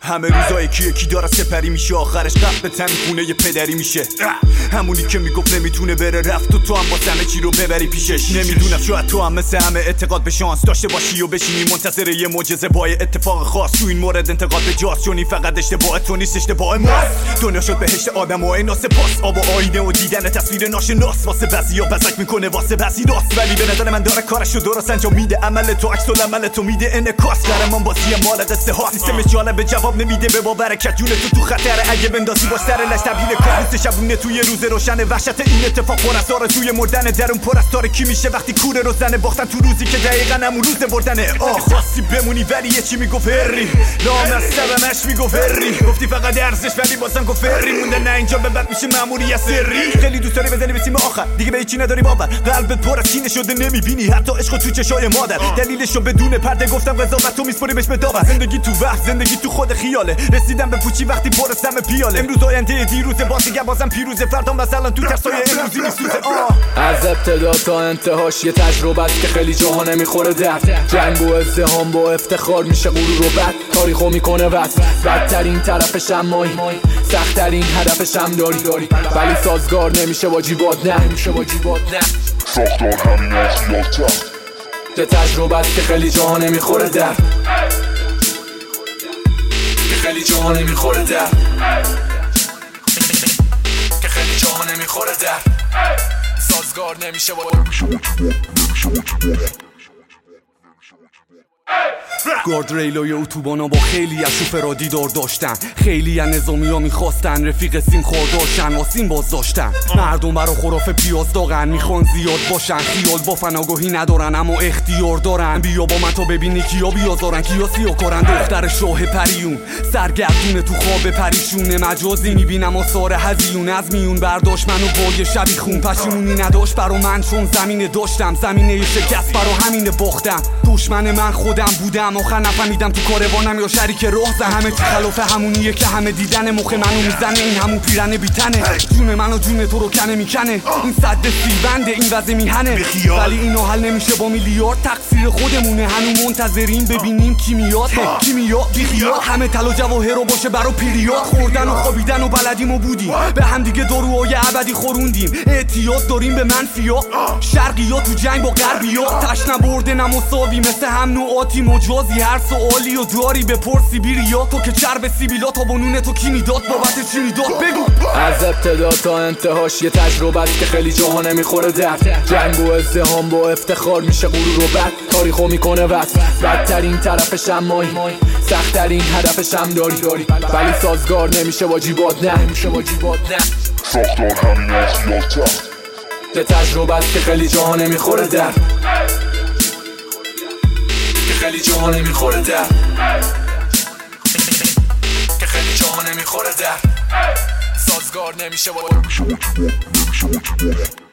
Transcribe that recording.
همه روزا یکی داره سپری میشه، آخرش قلب تن خونه ی پدری میشه. همونی که میگفت نمیتونه بره رفت و تو هم با همه چی رو ببری پیشش. نمیدونم شاید تو هم مثل همه اعتقاد به شانس داشته باشی و بشینی منتظر یه معجزه با اتفاق خاص. تو این مورد انتقاد به جاست، چون این فقط اشتباه تو نیست، اشتباه ماست. دنیا شد بهشت آدم و اینا سپاس، آب و آینه و دیدن تصویر ناشناس. واسه بعضیا بزک میکنه واسه بعضی راست، ولی به نظر من داره کارشو درست انجام میده. عمل تو عکس العمل تو میده انعکاس. قهرمان بازی مال دسته ها، سیستم جالب جواب نمیده به باورکت. جون تو خطره اگه بندازی باش در لش تبدیل کابوس شبونه توی روز روشن. وحشت این اتفاق پر از آرزوی مردن، درون پر از تاریکی میشه وقتی کوره رو زنه. باختن تو روزی که دقیقاً همون روز بردنه. خواستی بمونی ولی یه چی میگفت هری، لام از سبمش میگفت هری. گفتی فقط ارزش ولی بازم گفت هری مونده. نه اینجا به بعد میشه ماموریت سری. خیلی دوست داری بزنی به سیم آخر، دیگه به هیچی نداری باور. قلبت پر از کینه شده نمیبینی حتی عشق تو چشای مادر. دلیلشو بدون پرده گفتم قضاوت تو میسپریمش به داور. زندگی تو وهم، زندگی تو خود خیاله. رسیدم به پوچی وقتی پر از سم پیاله. امروز آینده دیروز بازیگر بازم پیروز. فردا مثلا تو ترسای امروزی میسوزه. از ابتدا تا انتهاش یه تجربه است که خیلی جاها نمیخوره درد. جنگ و ازدحام با افتخار میشه غرور و بد. تاریخو میکنه وصل، بدترین طرفش هم مایی، سختترین هدفش هم داری، ولی سازگار نمیشه واجبات نه. ساختار همین خیال تخت. یه تجربه است که خیلی جاها نمیخوره درد، که خیلی جاها نمیخوره درد، که خیلی جاها نمیخوره درد. سازگار نمیشه گاردریلای اتوبانا با خیلی از شوفرها دیدار داشتن. خیلی از نظامی ها میخواستن رفیق سیم خورداشن واسیم باز داشتن. مردم برا خرافه پیاز داغن، میخوان زیاد باشن. خیال با فناگاهی ندارن اما اختیار دارن. بیا با من تا ببینی کیا بیازارن کیا سیاکارن. دختر شاه پریون سرگردونه تو خواب پریشونه. مجازی میبینم آثار هزیون از میون برداشت منو با یه شبیخون. پشیمونی نداشت برا من چون زمینه داشتم. زمینه شکست برا همینه باختم. دشمن من خودم بودم، آخر نفهمیدم تو کاروانم یا شریک راه. همه چی خلاف همونیه که همه دیدن. مخ منو میزنه این همون پیرنه بیتنه. جون منو جون تو رو کنه میکنه. این صد سیبنده این وضع میهنه، ولی اینو حل نمیشه با میلیارد. تقصیر خودمونه هنو منتظرین ببینیم کی میاد. بیخیال همه طلا جواهر رو باشه برا پیریاد. خوردن و خوابیدن و بلدیم و بودیم به هم دیگه داروهای ابدی خوروندیم. اعتیاد داریم به منفیا، شرقیا تو جنگ با غربیا. تشنه برده نمساوی مثل هم نوعاتی مجازی. هر سوالی و داری بپرسی بیریا. تو که چرب سیبیلا تا بنونه تو کی میداد بابت چی میداد بگو. از ابتدا تا انتهاش یه تجربه است که خیلی جاها نمیخوره درد. جنگ و ازدحام با افتخار میشه غرور و بد. تاریخو میکنه وصل، بدترین طرفش هم مایی، سختترین هدفش هم داری، ولی سازگار نمیشه واجبات نه. ساختار همین خیال تخت. یه تجربه است که خیلی جاها نمیخوره درد، که خیلی جاها نمیخوره درد، که خیلی جاها نمیخوره درد. سازگار نمیشه